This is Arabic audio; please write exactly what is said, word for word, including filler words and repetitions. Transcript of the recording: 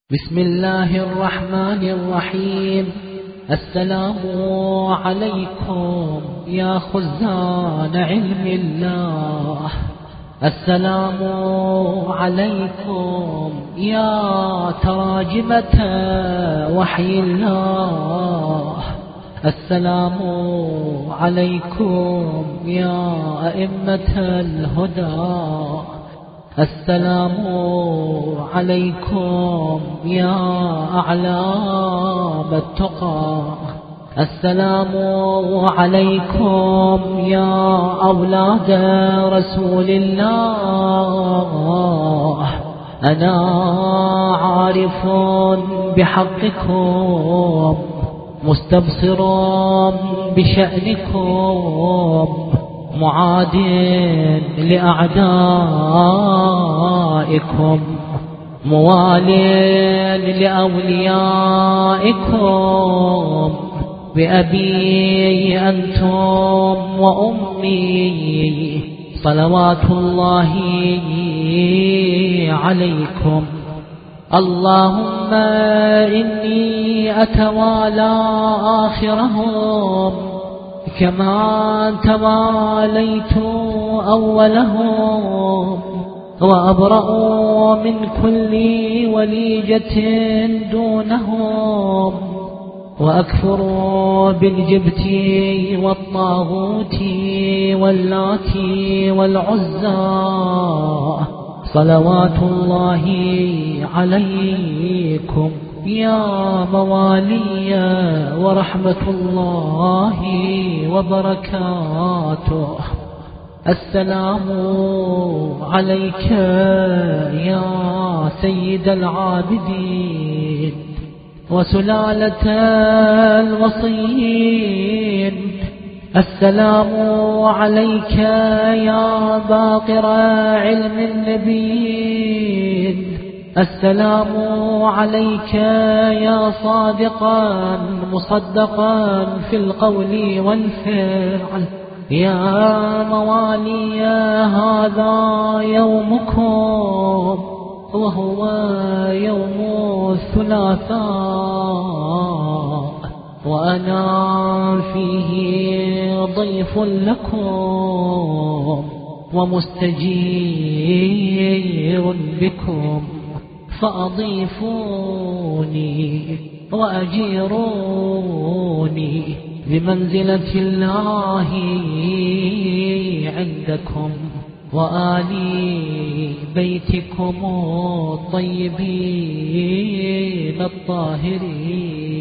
بسم الله الرحمن الرحيم. السلام عليكم يا خزان علم الله، السلام عليكم يا تراجمة وحي الله، السلام عليكم يا أئمة الهدى، السلام عليكم يا أعلام التقى، السلام عليكم يا أولاد رسول الله. أنا عارف بحقكم، مستبصر بشأنكم، معاد لأعدائكم، موال لأوليائكم، بأبي أنتم وأمي صلوات الله عليكم. اللهم إني أتوالى آخرهم كما تواليت أولهم، وأبرأ من كل وليجة دونهم، وأكفر بالجبت والطاغوت واللات والعزى صلوات الله عليكم يا موالي ورحمة الله وبركاته. السلام عليك يا سيد العابدين وسلالة الوصيين، السلام عليك يا باقر علم النبيين، السلام عليك يا صادقا مصدقا في القول والفعل، يا موالي هذا يومكم وهو يوم الثلاثاء، وأنا فيه ضيف لكم ومستجير بكم، فأضيفوني وأجيروني بمنزلة الله عندكم، وآل بيتكم الطيبين الطاهرين.